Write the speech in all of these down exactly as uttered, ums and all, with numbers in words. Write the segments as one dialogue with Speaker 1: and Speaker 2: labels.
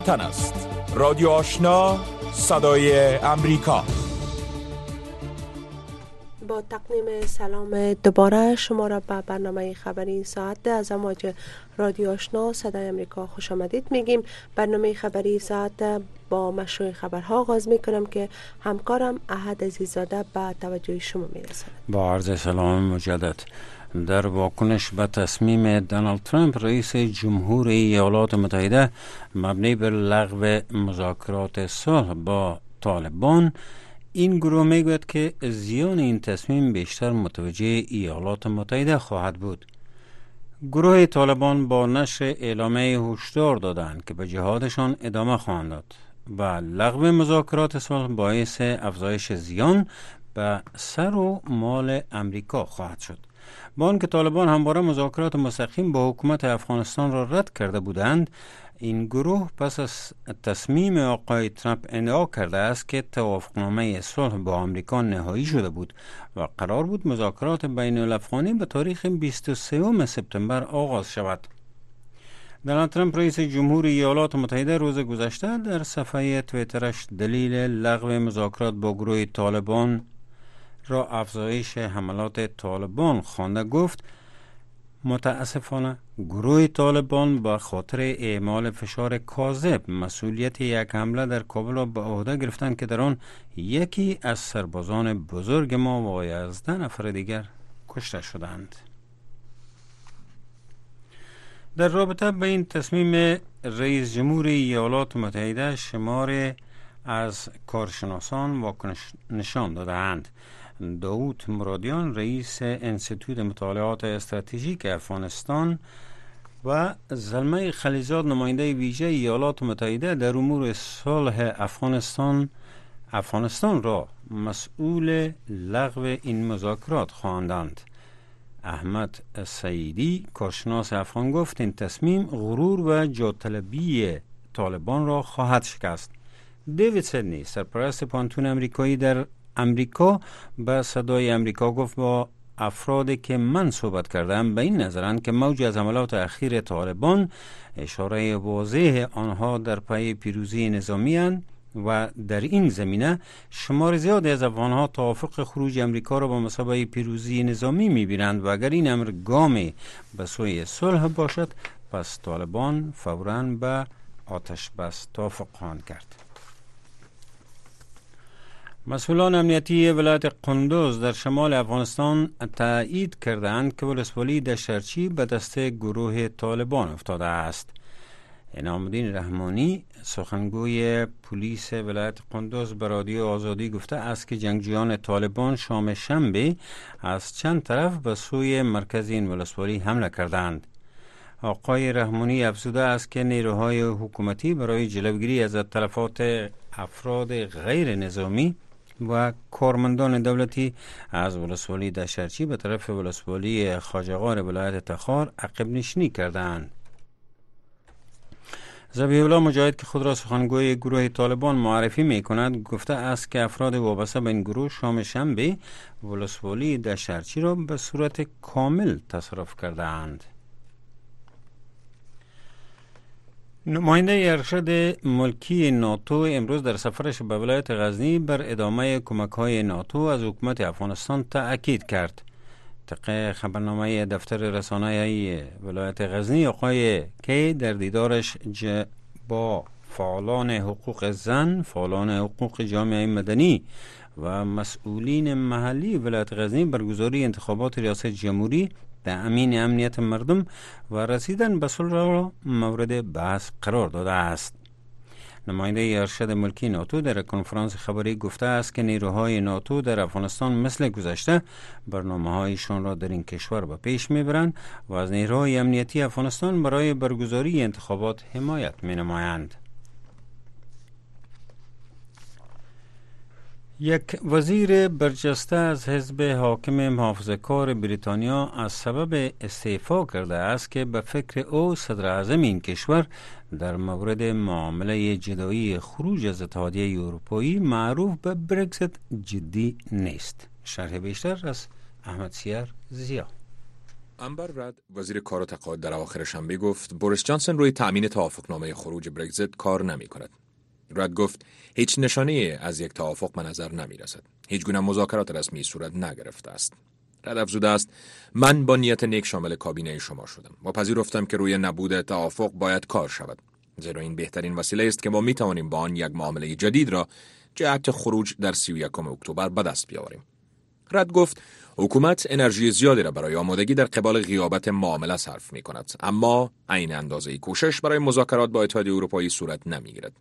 Speaker 1: تن است. رادیو آشنا، صدای امریکا.
Speaker 2: با تقدیم سلام دوباره شما را به برنامه خبری این ساعت از امواج رادیو آشنا صدای امریکا خوش آمدید میگیم. برنامه خبری ساعت با مشروع خبرها آغاز میکنم که همکارم احد عزیزاده به توجه شما میرسد.
Speaker 3: با عرض سلام مجدد. در واکنش به تصمیم دونالد ترامپ رئیس جمهور ایالات متحده مبنی بر لغو مذاکرات صلح با طالبان، این گروه میگوید که زیان این تصمیم بیشتر متوجه ایالات متحده خواهد بود. گروه طالبان با نشر اعلامیه هشدار دادند که به جهادشان ادامه خواهند داد و لغو مذاکرات صلح باعث افزایش زیان به سر و مال امریکا خواهد شد. با آنکه طالبان همواره مذاکرات مستقیم با حکومت افغانستان را رد کرده بودند، این گروه پس از تصمیم آقای ترامپ ادعا کرده است که توافقنامه صلح با آمریکا نهایی شده بود و قرار بود مذاکرات بین الافغانی به تاریخ بیست و سوم سپتامبر آغاز شود. دونالد ترامپ رئیس جمهور ایالات متحده روز گذشته در صفحه توییترش دلیل لغو مذاکرات با گروه طالبان را افزایش حملات طالبان خوانده گفت: متاسفانه گروه طالبان به خاطر اعمال فشار کاذب مسئولیت یک حمله در کابل را به عهده گرفتند که در آن یکی از سربازان بزرگ ما و یازده نفر دیگر کشته شدند. در رابطه با این تصمیم رئیس جمهور ایالات متحده شماری از کارشناسان واکنش نشان دادند. داوود مرادیان رئیس انستیتوت مطالعات استراتژیک افغانستان و زلمه خلیزاد نماینده ویژه ایالات متحده در امور صلح افغانستان افغانستان را مسئول لغو این مذاکرات خواندند. احمد سعیدی کارشناس افغان گفت این تصمیم غرور و جاطلبی طالبان را خواهد شکست. دیوید سیدنی سرپرست پانتون امریکایی در امریکا به صدای امریکا گفت با افرادی که من صحبت کردم به این نظرند که موج از حملات اخیر طالبان اشاره واضح آنها در پی پیروزی نظامی اند و در این زمینه شمار زیادی از افغانها توافق خروج امریکا را با مثابه پیروزی نظامی می‌بینند و اگر این امر گامی به سوی صلح باشد پس طالبان فوراً به آتش بس توافق خواهند کرد. مسئولان امنیتی ولایت قندوز در شمال افغانستان تایید کردند که ولسوالی دشترچی به دست گروه طالبان افتاده است. انعام الدین رحمانی سخنگوی پلیس ولایت قندوز به رادیو آزادی گفته است که جنگجویان طالبان شام شنبه از چند طرف به سوی مرکز این ولسوالی حمله کردند. آقای رحمانی افزوده است که نیروهای حکومتی برای جلوگیری از تلفات افراد غیر نظامی و کارمندان دولتی از ولسوالی دشترچی به طرف ولسوالی خواجه‌غار ولایت تخار عقب نشینی کردند. ذبیح الله مجاهد که خود را سخنگوی گروه طالبان معرفی می کند گفته است که افراد وابسته به این گروه شام شنبه ولسوالی دشترچی را به صورت کامل تصرف کردند. نماینده ارشد ملکی ناتو امروز در سفرش به ولایت غزنی بر ادامه کمک‌های ناتو از حکومت افغانستان تأکید کرد. طبق خبرنامه دفتر رسانه‌ای ولایت غزنی، آقای کی در دیدارش ج... با فعالان حقوق زن، فعالان حقوق جامعه مدنی و مسئولین محلی ولایت غزنی برگزاری انتخابات ریاست جمهوری تأمین امنیت مردم و رسیدن به صلح را مورد بحث قرار داده است. نماینده ارشد ملکی ناتو در کنفرانس خبری گفته است که نیروهای ناتو در افغانستان مثل گذشته برنامه‌هایشان را در این کشور به پیش میبرند و از نیروهای امنیتی افغانستان برای برگزاری انتخابات حمایت می‌نمایند. یک وزیر برجسته از حزب حاکم محافظه‌کار بریتانیا از سبب استعفا کرده است که به فکر او صدر اعظم این کشور در مورد معامله جدایی خروج از اتحادیه اروپایی معروف به برگزیت جدی نیست. شرح بیشتر از احمد سیار زیا.
Speaker 1: امبر رد، وزیر کار و تقاعد، در اواخر شنبه گفت بوریس جانسون روی تأمین توافقنامه خروج برگزیت کار نمی کند. رد گفت هیچ نشانه از یک توافق به نظر نمی رسد. هیچ گونه مذاکرات رسمی صورت نگرفته است. رد افزوده است من با نیت نیک شامل کابینه شما شدم و پذیرفتم که روی نبود توافق باید کار شود. زیرا این بهترین وسیله است که ما می توانیم با آن یک معامله جدید را جهت خروج در سی و یکم اکتبر به دست بیاوریم. رد گفت حکومت انرژی زیادی را برای آمادگی در قبال غیابت معامله صرف می کند، اما عین اندازه کوشش برای مذاکرات با اتحادیه اروپایی صورت نمی گیرد.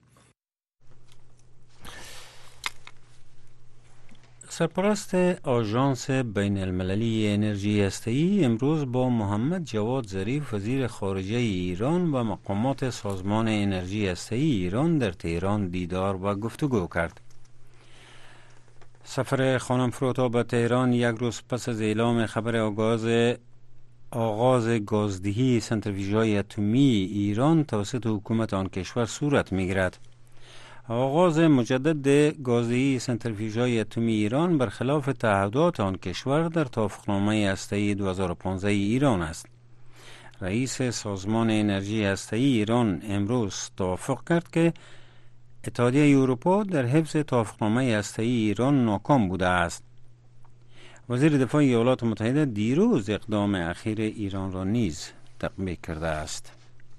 Speaker 3: سرپرست آژانس بین المللی انرژی هسته‌ای امروز با محمد جواد ظریف وزیر خارجه ایران و مقامات سازمان انرژی هسته‌ای ایران در تهران دیدار و گفتگو کرد. سفر خانم فروتا به تهران یک روز پس از اعلام خبر آغاز آغاز گازدهی سنتریفیوژهای اتمی ایران توسط حکومت آن کشور صورت می‌گیرد. آغاز مجدد گازدهی سنتریفیوژهای اتمی ایران برخلاف تعهدات آن کشور در توافقنامه هسته‌ای دو هزار و پانزده ایران است. رئیس سازمان انرژی هسته‌ای ایران امروز توافق کرد که اتحادیه اروپا در حفظ توافقنامه هسته‌ای ایران ناکام بوده است. وزیر دفاع ایالات متحده دیروز اقدام اخیر ایران را نیز تقبیح کرده است.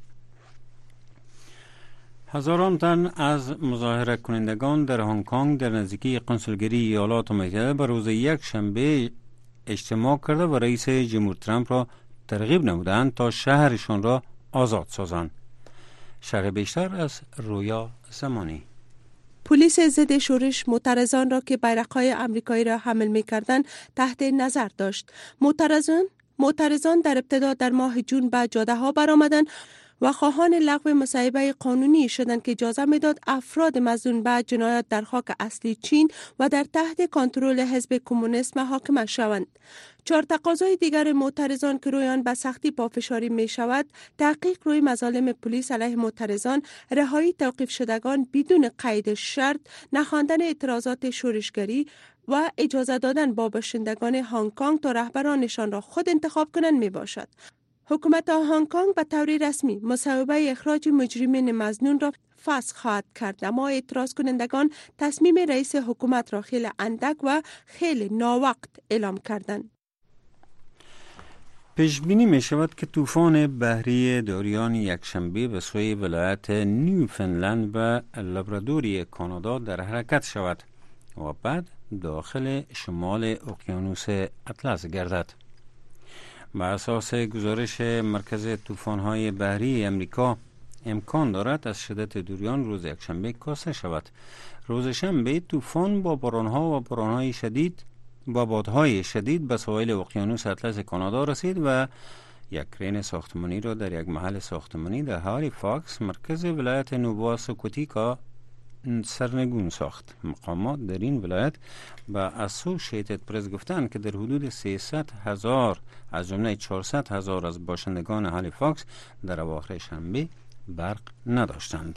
Speaker 3: هزاران تن از مظاهره کنندگان در هنگ کنگ در نزدیکی قنسولگری ایالات متحده به روز یک شنبه اجتماع کرده و رئیس جمهور ترامپ را ترغیب نمودند تا شهرشان را آزاد سازند. شرح بیشتر از رویا زمانی.
Speaker 2: پلیس ضد شورش معترضان را که بیرق‌های آمریکایی را حمل می‌کردند تحت نظر داشت. معترضان معترضان در ابتدا در ماه جون به جاده‌ها برآمدند و خواهان لغو مصوبه قانونی شدند که اجازه میداد افراد مظنون به جنایات در خاک اصلی چین و در تحت کنترل حزب کمونیست محاکمه شوند. چهار تقاضای دیگر معترضان که روی آن به سختی پافشاری می شود، تحقیق روی مظالم پلیس علیه معترضان، رهایی توقیف شدگان بدون قید شرط، نخواندن اعتراضات شورشگری و اجازه دادن با باشندگان هنگ کنگ تا رهبرانشان را خود انتخاب کنند می باشد. حکومت هنگ کنگ به طور رسمی مصوبه اخراج مجرمین مظنون را فسخ خواهد کرد، اما اعتراض کنندگان تصمیم رئیس حکومت را خیلی اندک و خیلی ناوقت اعلام کردند.
Speaker 3: پیش بینی می شود که طوفان بحری دوریان یکشنبه به سوی ولایت نیوفنلند و لابرادوری کانادا در حرکت شود و بعد داخل شمال اقیانوس اطلس گردد. بر اساس گزارش مرکز طوفان‌های بحری امریکا امکان دارد از شدت دوریان روز یکشنبه کاسته شود. روز شنبه طوفان با باران‌ها و باران‌های شدید با بادهای شدید به سواحل اقیانوس اطلس کانادا رسید و یک کرین ساختمانی را در یک محل ساختمانی در هالیفاکس مرکز ولایت نووا سکوتیکا سرنگون ساخت. مقامات در این ولایت به اسوشیتد پرس گفتند که در حدود سیصد هزار از جمله چهارصد هزار از باشندگان هالیفاکس در اواخر شنبه برق نداشتند.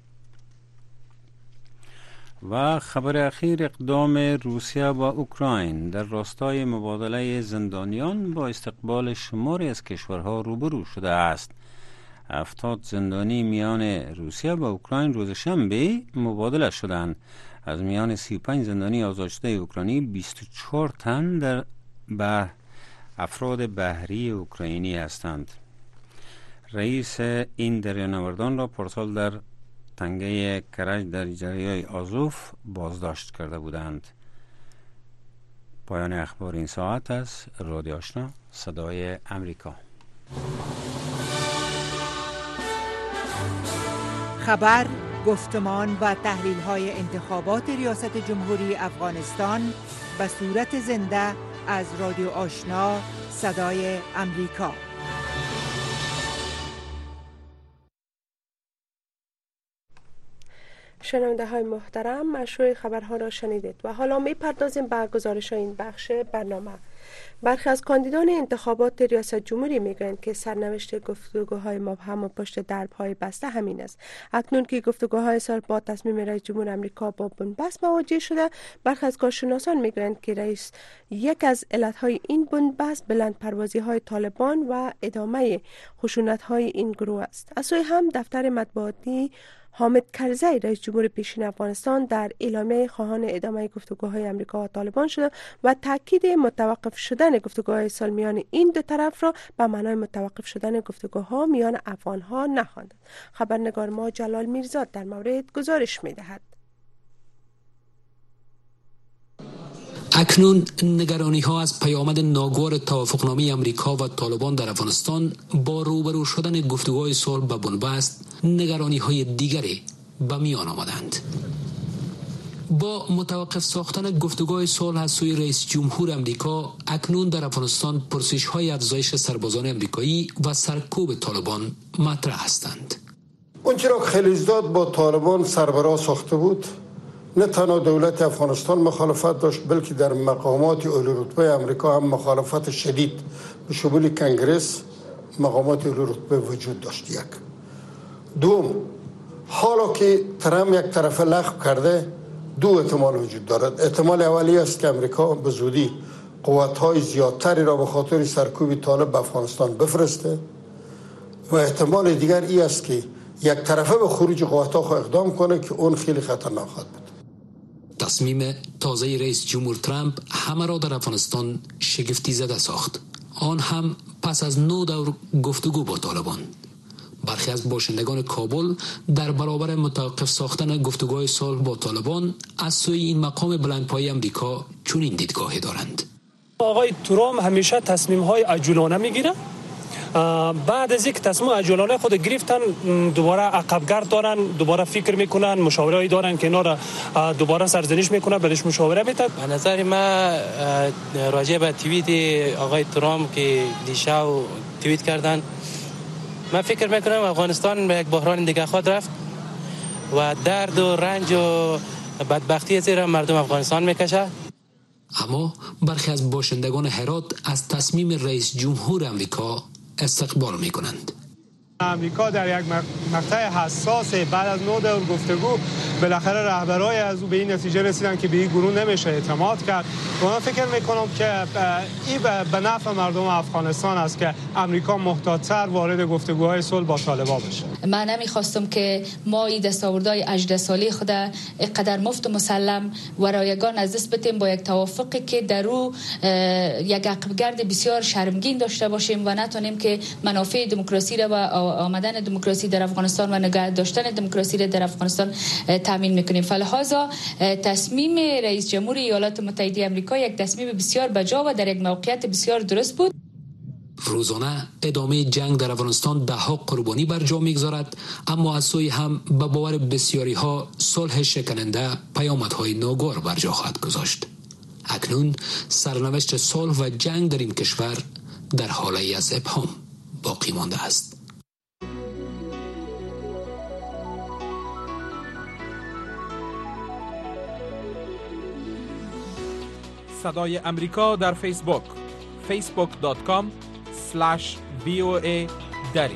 Speaker 3: و خبر اخیر، اقدام روسیه و اوکراین در راستای مبادله زندانیان با استقبال شماری از کشورها روبرو شده است. هفتاد زندانی میان روسیه و اوکراین روز شنبه مبادله شدند. از میان سی و پنج زندانی آزاد شده اوکراینی بیست و چهار تن در به افراد بحری اوکراینی هستند. رئیس این دریانوردان را پارسال در تنگه کرج در دریای آزوف بازداشت کرده بودند. پایان اخبار این ساعت از رادیو آشنا صدای امریکا.
Speaker 4: خبر، گفتمان و تحلیل‌های انتخابات ریاست جمهوری افغانستان به صورت زنده از رادیو آشنا صدای امریکا.
Speaker 2: شنونده های محترم، مشروع خبرها را شنیدید و حالا می پردازیم به گزارش این بخش برنامه. برخی از کاندیدان انتخابات ریاست جمهوری میگویند که سرنوشت گفتگوهای مبهم و پشت درب‌های بسته همین است. اکنون که گفتگوهای سال با تصمیم رئیس جمهور آمریکا با بنبست مواجه شده، برخی از کارشناسان میگویند که رئیس یک از علتهای این بنبست بلندپروازی‌های طالبان و ادامه خشونت‌های این گروه است. از سوی هم دفتر مطبوعاتی حامد کرزی رئیس جمهور پیشین افغانستان در اعلامیه خواهان ادامه گفتگوهای آمریکا و طالبان شده و تاکید متوقف شدن گفتگوهای صلح میان این دو طرف را به معنای متوقف شدن گفتگوها میان افغانها نخواند. خبرنگار ما جلال میرزاد در مورد گزارش می‌دهد.
Speaker 5: اکنون نگرانی ها از پیامد ناگوار توافقنامه امریکا و طالبان در افغانستان با روبرو شدن گفتگوهای صلح به بنبست نگرانی های دیگری به میان آمدند. با متوقف ساختن گفتگوهای صلح از سوی رئیس جمهور امریکا، اکنون در افغانستان پرسش های افزایش سربازان امریکایی و سرکوب طالبان مطرح هستند.
Speaker 6: اون چرا خلیزداد با طالبان سربراه ساخته بود، نه تنها دولت افغانستان مخالفت داشت، بلکه در مقامات عالی رتبه امریکا هم مخالفت شدید به شمول کنگرس مقامات عالی رتبه وجود داشت. یک دوم، حالا که ترامپ یک طرفه لغو کرده، دو احتمال وجود دارد. احتمال اولی است که امریکا به زودی قوت‌های زیادتری را به خاطر سرکوب طالب به افغانستان بفرسته و احتمال دیگر ای است که یک طرفه به خروج قوت‌ها اقدام کنه که اون خیلی خطرناک خواهد بود.
Speaker 5: تصمیم تازه رئیس جمهور ترامپ همه را در افغانستان شگفتی زده ساخت، آن هم پس از نو دور گفتگو با طالبان. برخی از باشندگان کابل در برابر متوقف ساختن گفتگوهای صلح با طالبان از سوی این مقام بلندپایه امریکا چنین دیدگاهی دارند.
Speaker 7: آقای ترامپ همیشه تصمیم‌های عجولانه میگیره. بعد از یک تصمیم عجولانه خود گرفتن دوباره عقبگرد دارن، دوباره فکر میکنن، مشاورهایی دارن که اینا را دوباره سرزنش میکنن، بعدش مشاوره میتن.
Speaker 8: به نظر ما راجع به توییت آقای ترامپ که دیشب توییت کردن، من فکر میکنم افغانستان به یک بحران دیگه خواهد رفت و درد و رنج و بدبختی زیر مردم افغانستان میکشه.
Speaker 5: اما برخی از باشندگان هرات از تصمیم رئیس جمهور امریکا استقبال می کنند.
Speaker 9: امریکا در یک مقطع حساس بعد از نو دور گفتگو بالاخره رهبرای از او به این نتیجه رسیدن که به این گروه نمیشه اعتماد کرد و من فکر میکنم که این به نفع مردم افغانستان است که امریکا محتاط‌تر وارد گفتگوهای صلح با طالبان بشه.
Speaker 10: من نمیخواستم که ما این دستاوردهای هجده ساله خود اینقدر مفت و مسلم و رایگان از دست بدیم با یک توافقی که در او یک عقبگرد بسیار شرمگین داشته باشیم و نتونیم که منافع دموکراسی را و آمدن دموکراسی در افغانستان و نگاه داشتن دموکراسی را در افغانستان تامین میکنیم. فلهذا تصمیم رئیس جمهور ایالات متحده آمریکا یک تصمیم بسیار بجا و در یک موقعیت بسیار درست بود.
Speaker 5: روزانه ادامه جنگ در افغانستان ده ها قربانی بر جا میگذارد، اما از سوی هم به باور بسیاری ها صلح شکننده پیامدهای ناگوار بر جا خواهد گذاشت. اکنون سرنوشت صلح و جنگ در این کشور در حالی از ابهام باقی مانده است.
Speaker 11: صدای امریکا در فیسبوک فیسبوک دات کام اسلش وی او ای دری.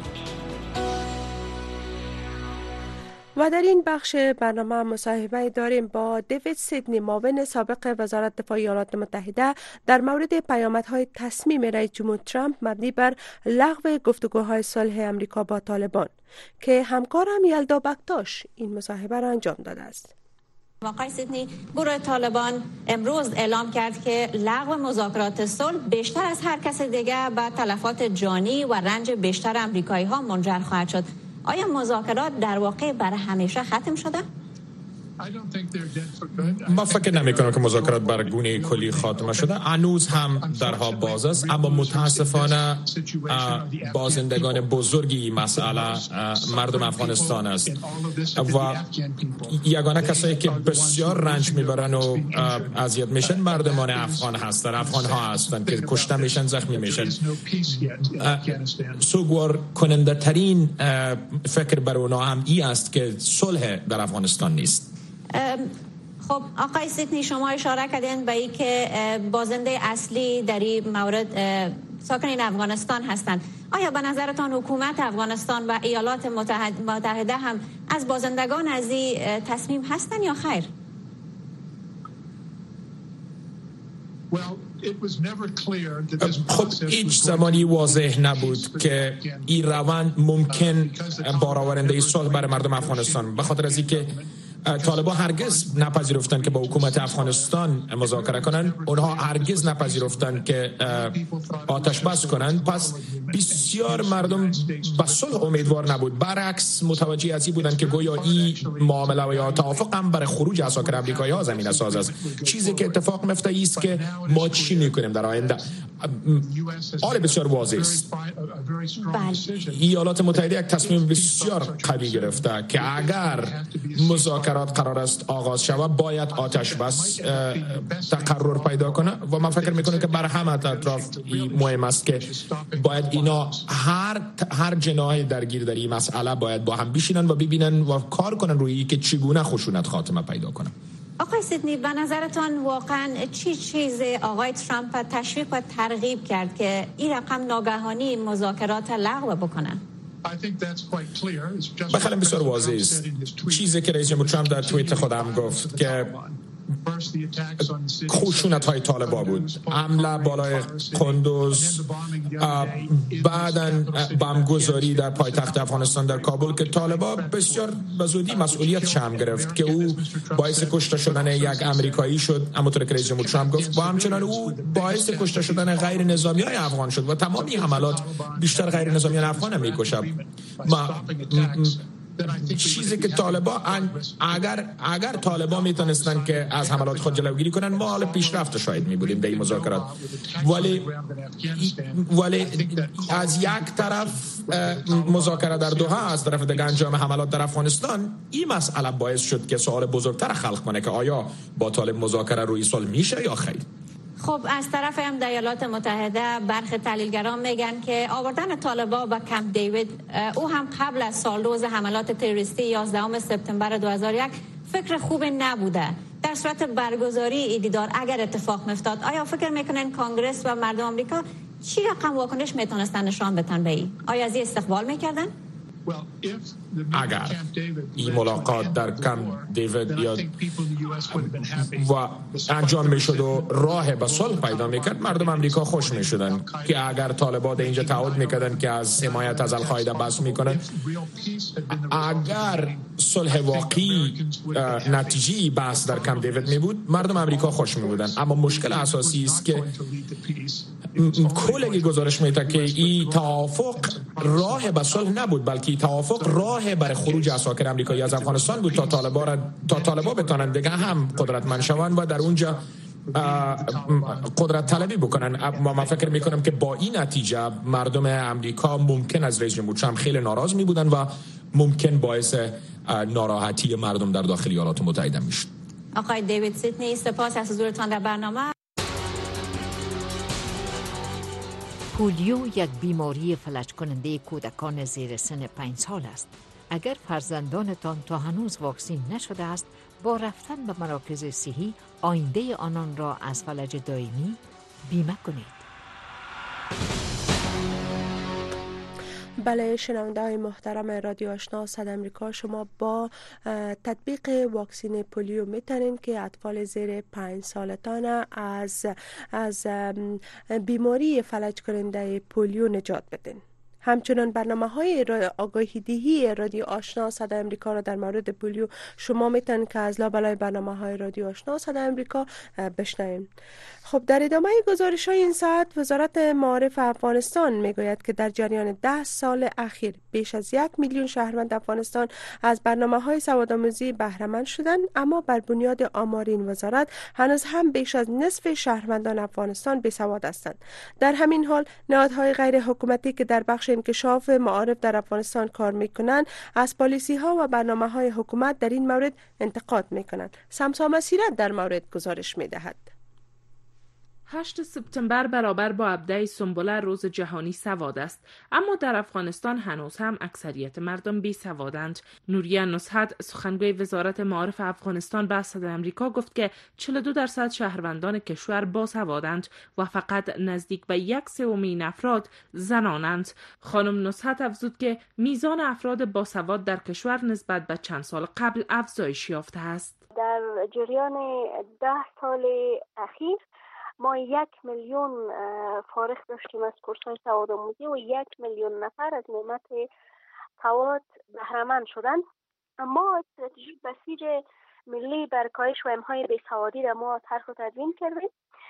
Speaker 2: و در این بخش برنامه مصاحبه داریم با دیوید سیدنی، معاون سابق وزارت دفاع ایالات متحده، در مورد پیامدهای تصمیم رئیس جمهور ترامپ مبنی بر لغو گفتگوهای صلح امریکا با طالبان که همکارم یلدا بکتاش این مصاحبه را انجام داده است.
Speaker 12: آقای سیدنی، گروه طالبان امروز اعلام کرد که لغو مذاکرات صلح بیشتر از هر کس دیگه به تلفات جانی و رنج بیشتر امریکایی ها منجر خواهد شد. آیا مذاکرات در واقع برای همیشه ختم شده؟
Speaker 13: ما فکر نمی کنم که مذاکرات بر گونه کلی خاتمه شده. هنوز هم درها باز است، اما متاسفانه بازندگان بزرگی مسئله مردم افغانستان است و یگانه کسایی که بسیار رنج میبرن و اذیت میشن مردمان افغان هستند، افغان ها هستند که کشته میشن، زخمی میشن. سوگوار کننده ترین فکر بر اونا هم ای است که صلح در افغانستان نیست.
Speaker 12: خب آقای سیدنی، شما اشاره کردین به این که بازنده اصلی در این مورد ساکنین افغانستان هستند. آیا به نظرتان حکومت افغانستان و ایالات متحده هم از بازندگان از این تصمیم هستند یا خیر؟
Speaker 13: خب هیچ زمانی واضح نبود که این روند ممکن بارآورنده صلح برای مردم افغانستان، به خاطر از اینکه طالبان هرگز نپذیرفتن که با حکومت افغانستان مذاکره کنن، اونها هرگز نپذیرفتن که آتش بس کنن. پس بسیار مردم به صلح امیدوار نبود، برعکس متوجه از این بودن که گویا این معامله و یا توافق هم برای خروج اساکر آمریکایی ها زمینه ساز است. چیزی که اتفاق میفته است که ما چی میکنیم در آینده. آره بسیار واضح است. ایالات متحده یک تصمیم بسیار قوی گرفته که اگر مذاکرات قرار است آغاز شود باید آتش بس تقرر پیدا کنه و من فکر میکنم که بر همه اطراف مهم است که باید اینا هر هر جناح درگیر در این مسئله باید با هم بشینن و ببینن و کار کنن روی که چگونه خشونت خاتمه پیدا کنه.
Speaker 12: آقای سیدنی، به نظرتان واقعا چی چیز آقای ترامپ تشویق و ترغیب کرد که این رقم ناگهانی مذاکرات لغو بکنه؟
Speaker 13: بخیلی بسیار واضح است. چیزی که رئیس جمهور ترامپ در توییت خودم گفت که خشونت های طالبان بود، حمله بالای قندوز، بعداً بمبگذاری در پایتخت افغانستان در کابل که طالبان بسیار به زودی مسئولیت شم گرفت که او باعث کشته شدن یک امریکایی شد، همونطور که رئیس جمهور ترامپ گفت، و همچنان او باعث کشته شدن غیر نظامیان افغان شد و تمام این حملات بیشتر غیر نظامیان افغان میکشد. ما چیزی که طالبان اگر اگر طالبان میتونستن که از حملات خود جلوگیری کنن ما حال پیشرفت شاید میبودیم در این مذاکرات، ولی ولی از یک طرف مذاکره در دوحه، از طرف دیگه انجام حملات در افغانستان، این مسئله باعث شد که سوال بزرگتر خلق کنه که آیا با طالب مذاکره روی صلح میشه یا خیر.
Speaker 12: خب از طرف هم در ایالات متحده برخی تحلیلگران میگن که آوردن طالبان به کمپ دیوید او هم قبل از سالروز حملات تروریستی یازدهم سپتامبر دو هزار و یک فکر خوب نبوده. در صورت برگزاری این دیدار اگر اتفاق میافتاد، آیا فکر میکنن کانگرس و مردم آمریکا چی رقم واکنش میتونستن نشان بدن به این؟ آیا از این استقبال میکردن؟
Speaker 13: اگر این ملاقات در کمپ دیوید یا و انجام میشد و راه به صلح پیدا میکرد، مردم امریکا خوش میشدن که اگر طالبان اینجا تعهد میکردن که از حمایت از القاعده بس میکنن، اگر صلح واقعی نتیجه بحث در کمپ دیوید میبود، مردم امریکا خوش میبودن. اما مشکل اساسی است که کلی گزارش میده که این توافق راه به صلح نبود، بلکه توافق راه برای خروج اساکر آمریکایی از افغانستان بود تا طالبان تا طالبان بتونن دیگه هم قدرتمند شوند و در اونجا قدرت طلبی بکنن. اما من فکر میکنم که با این نتیجه مردم امریکا ممکن از رئیس جمهور ترامپ خیلی ناراض می بودن و ممکن باعث ناراحتی مردم در داخل ایالات متحده میشد.
Speaker 12: آقای دیوید سیدنی، سپاس از حضورتان در برنامه.
Speaker 14: پولیو یک بیماری فلج کننده کودکان زیر سن پنج سال است. اگر فرزندانتان تا هنوز واکسین نشده است، با رفتن به مراکز صحی آینده آنان را از فلج دائمی بیمه کنید.
Speaker 2: بله شنونده های محترم رادیو آشنا صدای امریکا، شما با تطبیق واکسین پولیو میتونین که اطفال زیر پنج سالتان از از بیماری فلج کننده پولیو نجات بدین. همچنان برنامه های آگاهی دهی رادیو آشنا صدای امریکا را در مورد پولیو شما میتونید که از لابلای برنامه های رادیو آشنا صدای امریکا بشنوید. خب در ادامه گزارش های این ساعت، وزارت معارف افغانستان میگوید که در جریان ده سال اخیر بیش از یک میلیون شهروند افغانستان از برنامه های سوادآموزی بهره مند شدند، اما بر بنیاد آمار این وزارت هنوز هم بیش از نصف شهروندان افغانستان بیسواد هستند. در همین حال نهادهای غیر حکومتی که در بخش انکشاف معارف در افغانستان کار میکنند از پالیسی ها و برنامه های حکومت در این مورد انتقاد میکنند. سمسا مسیرت در مورد گزارش میدهد.
Speaker 15: هشتم سپتامبر برابر با هفده سنبله روز جهانی سواد است، اما در افغانستان هنوز هم اکثریت مردم بی سوادند. نوریه نصحت سخنگوی وزارت معارف افغانستان به صدای آمریکا گفت که چهل و دو درصد شهروندان کشور باسوادند و فقط نزدیک به یک سوم این افراد زنانند. خانم نصحت افزود که میزان افراد باسواد در کشور نسبت به چند سال قبل افزایش یافته است.
Speaker 16: در جریان ده سال اخیر ما یک میلیون فارغ داشتیم از کورس‌های سوادآموزی و یک میلیون نفر از نعمت سواد بهره‌مند شدند. اما استراتژی بسیج ملی بر کاهش وهم‌های بیسوادی را ما طرح و تدوین کردیم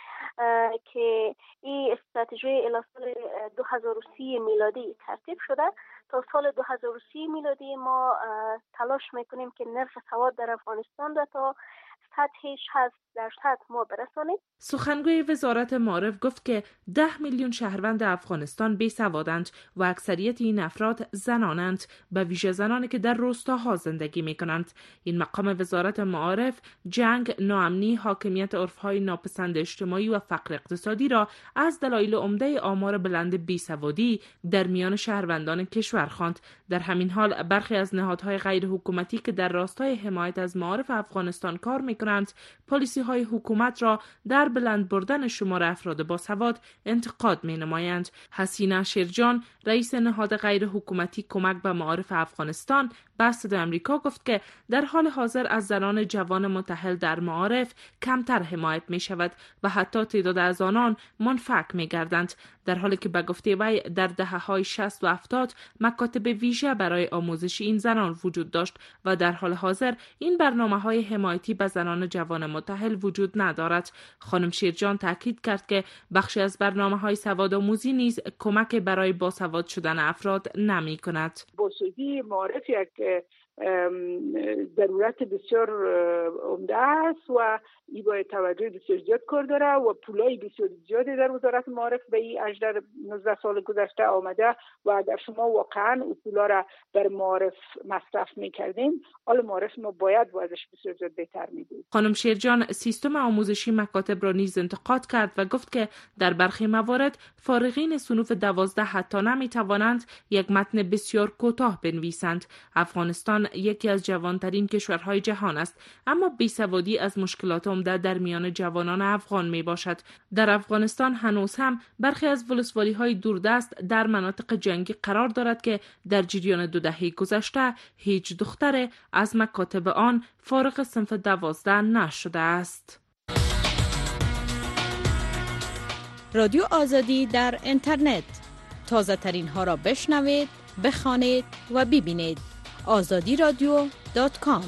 Speaker 16: که این استراتژی الی سال دو هزار و سی میلادی ترتیب شده. تا سال دو هزار و سی میلادی ما تلاش میکنیم که نرخ سواد در افغانستان را تا سطح شصت درصد ما برسانیم.
Speaker 15: سخنگوی وزارت معارف گفت که ده میلیون شهروند افغانستان بی سوادند و اکثریت این افراد زنانند، به ویژه زنانی که در روستاها زندگی می کنند. این مقام وزارت معارف جنگ، ناامنی، حاکمیت عرفهای ناپسند اجتماعی و فقر اقتصادی را از دلایل عمده آمار بلند بی سوادی در میان شهروندان کشور خواند. در همین حال برخی از نهادهای غیر حکومتی که در راستای حمایت از معارف افغانستان کار می کنند، پالیسی های حکومت را در بلند بردن شمار افراد باسواد انتقاد می نمایند. حسینه شیرجان، رئیس نهاد غیر حکومتی کمک به معارف افغانستان، به صدای آمریکا گفت که در حال حاضر از زنان جوان متأهل در معارف کمتر حمایت می شود و حتی تعداد از آنان منفعل می گردند، در حالی که به گفته وی در دهه‌های شصت و هفتاد مکاتب ویژه برای آموزش این زنان وجود داشت و در حال حاضر این برنامه‌های حمایتی به زنان جوان متأهل وجود ندارد. خانم شیرجان تاکید کرد که بخشی از برنامه‌های سوادآموزی نیز کمک برای باسواد شدن افراد نمی کند.
Speaker 17: باسوادی معارف یک ضرورت بسیار عمده است و ای باید توجه بسیار زیاد کار داره و پولای بسیار زیادی در وزارت معارف به این هجده نوزده سال گذشته آمده و اگر شما واقعا اون پولا را در معارف مصرف میکردین، حال معارف ما باید وضعش بسیار زیاد بهتر می‌بود.
Speaker 15: خانم شیرجان سیستم آموزشی مکاتب را نیز انتقاد کرد و گفت که در برخی موارد فارغین صنوف دوازده حتی نمیتوانند یک متن بسیار کوتاه بنویسند. افغانستان یکی از جوانترین کشورهای جهان است، اما بیسوادی از مشکلات عمده در میان جوانان افغان می باشد. در افغانستان هنوز هم برخی از ولسوالی‌های دوردست در مناطق جنگی قرار دارد که در جریان دو دهه گذشته هیچ دختر از مکاتب آن فارغ صنف دوازده نشده است.
Speaker 18: رادیو آزادی در اینترنت، تازه ترین ها را بشنوید، بخوانید و ببینید. آزادی رادیو دات کام.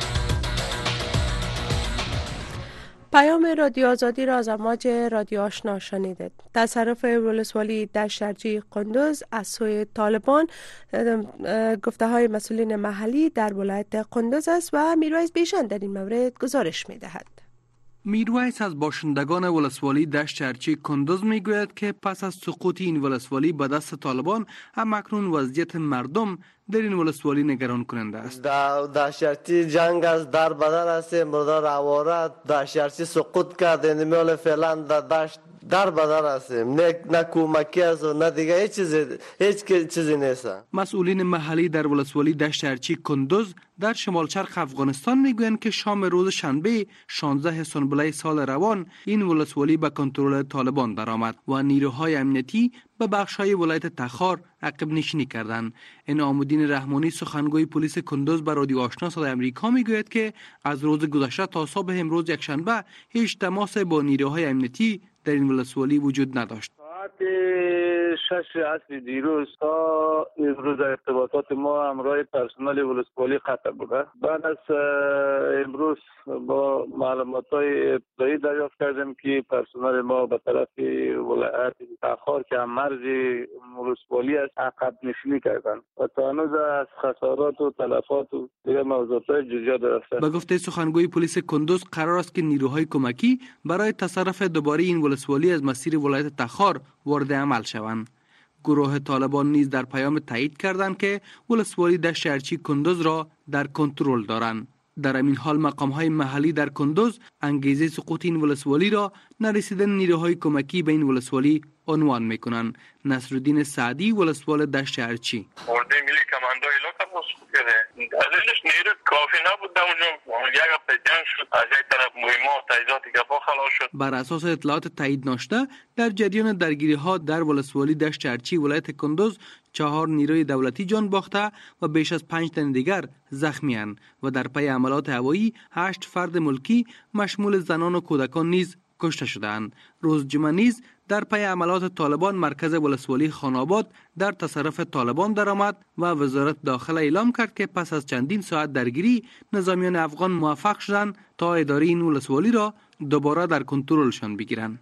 Speaker 2: پیام رادیو آزادی را از امواج رادیو آشنا شنیدید. تصرف ولسوالی دشترچی قندوز از سوی طالبان گفته های مسئولین محلی در ولایت قندوز است و میرویس بیشان در این مورد گزارش می دهد.
Speaker 19: میرویس از باشندگان ولسوالی دشت ارچی کندوز میگوید که پس از سقوط این ولسوالی به دست طالبان هم اکنون وضعیت مردم در این ولسوالی نگران کننده است.
Speaker 20: دشت ارچی جنگ از در بدر است، مردار اواره دشت ارچی سقوط کرد، نمیال فعلا در دشت در بدر است، نه نه کمکی است و نه دیگه هیچ چیزی هیچ چیزی نیست.
Speaker 19: مسئولین محلی در ولسوالی دشت ارچی کندوز در شمال شرق افغانستان میگویند که شام روز شنبه شانزده سنبله سال روان این ولسوالی به کنترل طالبان درآمد و نیروهای امنیتی به بخش‌های ولایت تخار عقب نشینی کردند. انعام‌الدین رحمانی سخنگوی پلیس کندوز به رادیو آشنا صدای آمریکا میگوید که از روز گذشته تا صبح امروز یکشنبه هیچ تماس با نیروهای امنیتی در این ولسوالی وجود نداشت.
Speaker 21: شش عصر دیروز تا امروز ارتباطات ما همراه پرسنل ولسوالی قطع بوده. بعد از امروز با معلومات‌های ابتدایی دریافت کردیم که پرسنل ما به طرف ولایت تخار که هم مرز ولسوالی است عقب نشینی کردند و تا هنوز از خسارات و تلفات و دیگر موضوعات جزئیات رفتند.
Speaker 19: به گفته سخنگوی پلیس کندوز قرار است که نیروهای کمکی برای تصرف دوباره این ولسوالی از مسیر ولایت تخار وارد عمل شوند. گروه طالبان نیز در پیام تایید کردند که ولسوالی دشت ارچی کندوز را در کنترل دارند. در این حال مقام های محلی در کندوز انگیزه سقوط این ولسوالی را نرسیدن نیروهای کمکی به این ولسوالی عنوان میکنند. نصرالدین سعدی، ولسوال دشت ارچی:
Speaker 1: ارده ملی کماندو علاقه مسئول کرده، دلیلش نیرو کافی نبود، در اونجا یک هفته جنگ شد، از یک طرف مهمات تجهیزات گپا خلاص شد.
Speaker 19: بر اساس اطلاعات تایید ناشته در جریان درگیری ها در ولسوالی دشت ارچی ولایت کندوز چهار نیروی دولتی جان باخته و بیش از پنج تن دیگر زخمی اند و در پی عملیات هوایی هشت فرد ملکی مشمول زنان و کودکان نیز کشته شدند. روز جمعه نیز در پی عملیات طالبان مرکز ولسوالی خاناباد در تصرف طالبان درآمد و وزارت داخله اعلام کرد که پس از چندین ساعت درگیری نظامیان افغان موفق شدند تا اداره این ولسوالی را دوباره در کنترلشان بگیرند.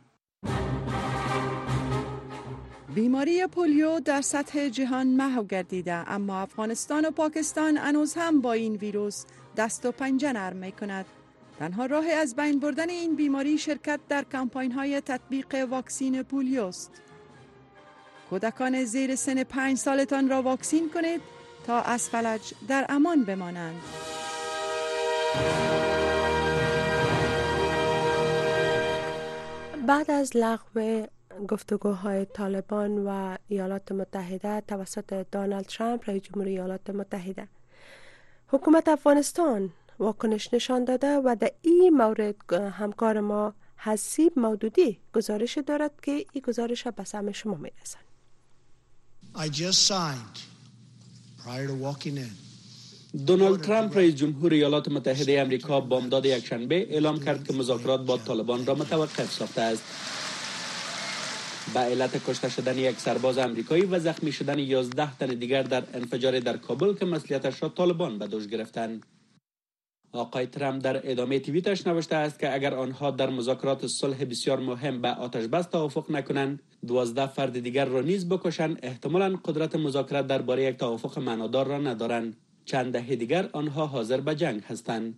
Speaker 22: بیماری پولیو در سطح جهان محو گردیده، اما افغانستان و پاکستان هنوز هم با این ویروس دست و پنجه نرم می کند. تنها راه از بین بردن این بیماری شرکت در کمپاین های تطبیق واکسین پولیو است. کودکان زیر سن پنج سالتان را واکسین کنید تا از فلج در امان بمانند.
Speaker 2: بعد از لغو گفتگوهای طالبان و ایالات متحده توسط دونالد ترامپ رئیس جمهور ایالات متحده، حکومت افغانستان واکنش نشان داده و در این مورد همکار ما حسیب مودودی گزارش دارد که این گزارش به سمع شما میرسد.
Speaker 23: I just signed prior to walking in.
Speaker 24: دونالد ترامپ رئیس جمهور ایالات متحده آمریکا بامداد یکشنبه اعلام کرد که مذاکرات با طالبان را متوقف ساخته است. به علت کشته شدن یک سرباز آمریکایی و زخمی شدن یازده تن دیگر در انفجار در کابل که مسئولیتش را طالبان به دوش گرفتند. آقای ترامپ در ادامه توییتش نوشته است که اگر آنها در مذاکرات صلح بسیار مهم به آتش بس توافق نکنند، دوازده فرد دیگر را نیز بکشند، احتمالاً قدرت مذاکرات درباره یک توافق معنادار را ندارند. چند دهه دیگر آنها حاضر به جنگ هستند.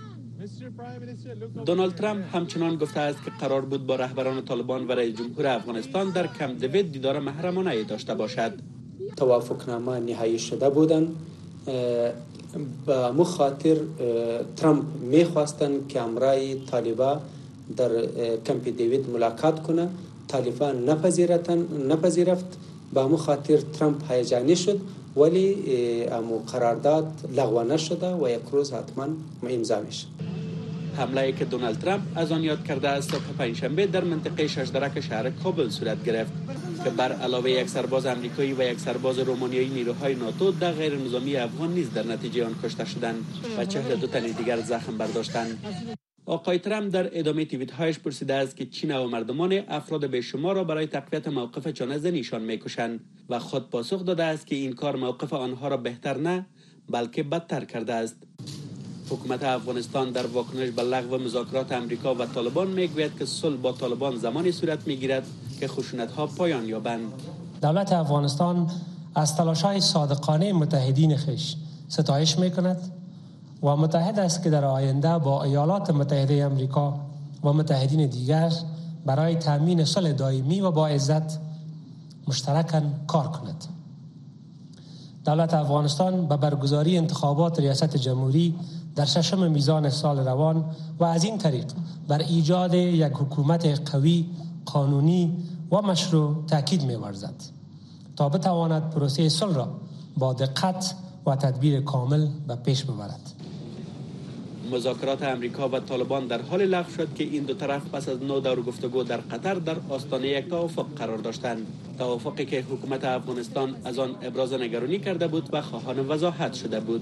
Speaker 24: دونالد ترامپ همچنان گفته است که قرار بود با رهبران طالبان و رئیس جمهور افغانستان در کمپ دیوید دیدار محرمانه داشته باشد.
Speaker 25: توافقنامه نهایی شده بودند. به مخاطر ترامپ میخواستند که امرای طالبان در کمپ دیوید ملاقات کنه. طالبان نپذیرفت. به مخاطر ترامپ هیجانی شد، ولی امو قرارداد لغو نشده و یک روز حتما امضا میشه.
Speaker 24: حمله‌ای که دونالد ترامپ از آن یاد کرده است صبح پنجشنبه در منطقه ششدرک شهر کابل صورت گرفت که بر علاوه یک سرباز آمریکایی و یک سرباز رومانیایی نیروهای ناتو در غیر نظامی افغان نیز در نتیجه آن کشته شدند و چهل و دو تن دیگر زخم برداشتند. آقای ترامپ در ادامه توییت‌هایش پرسیده است که چین و مردمان افراد بیشمار را برای تقویت موقف چانه زنیشان می‌کشند و خود پاسخ داده است که این کار موقف آنها را بهتر نه بلکه بدتر کرده است. حکومت افغانستان در واکنش به لغو مذاکرات آمریکا و طالبان میگوید که صلح با طالبان زمانی صورت میگیرد که خشونت‌ها پایان یابند.
Speaker 26: دولت افغانستان از تلاش‌های صادقانه متحدین خویش ستایش میکند و متحد است که در آینده با ایالات متحده آمریکا و متحدین دیگر برای تامین صلح دائمی و با عزت مشترکاً کار کند. دولت افغانستان به برگزاری انتخابات ریاست جمهوری در ششم میزان سال روان و از این طریق بر ایجاد یک حکومت قوی، قانونی و مشروع تاکید می‌ورزد تا بتواند پروسه صلح را با دقت و تدبیر کامل به پیش ببرد.
Speaker 24: مذاکرات آمریکا و طالبان در حال لغو شد که این دو طرف پس از نو دور گفتگو در قطر در آستانه یک توافق قرار داشتند. توافقی که حکومت افغانستان از آن ابراز نگرانی کرده بود و خواهان وضاحت شده بود.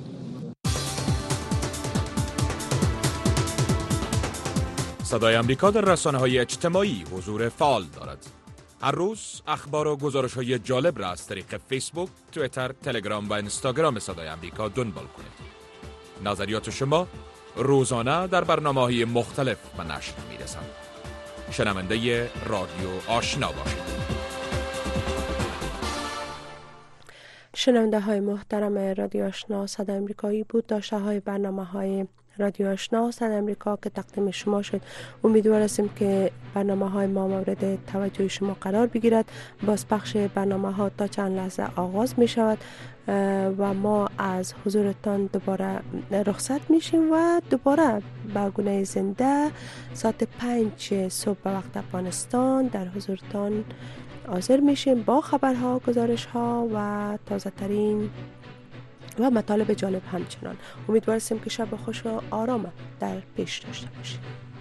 Speaker 13: صدای آمریکا در رسانه‌های اجتماعی حضور فعال دارد. هر روز اخبار و گزارش‌های جالب را از طریق فیسبوک، توییتر، تلگرام و اینستاگرام صدای آمریکا دنبال کنید. نظریات شما روزانه در برنامه‌های مختلف به نشر می‌رسند. شنونده رادیو آشنا باشید.
Speaker 2: شنونده های محترم رادیو آشنا صدای آمریکایی بود. داشته های برنامه های رادیو آشنا صدای امریکا که تقدیم شما شد. امیدوار هستیم که برنامه های ما مورد توجه شما قرار بگیرد. باز پخش برنامه ها تا چند لحظه آغاز می شود و ما از حضورتان دوباره رخصت میشیم و دوباره با گونه زنده ساعت پنج صبح به وقت افغانستان در حضورتان حاضر میشیم با خبرها، گزارش ها و تازه ترین و مطالب جالب همچنان. امیدوار هستیم که شب خوش و آرام در پیش داشته باشید.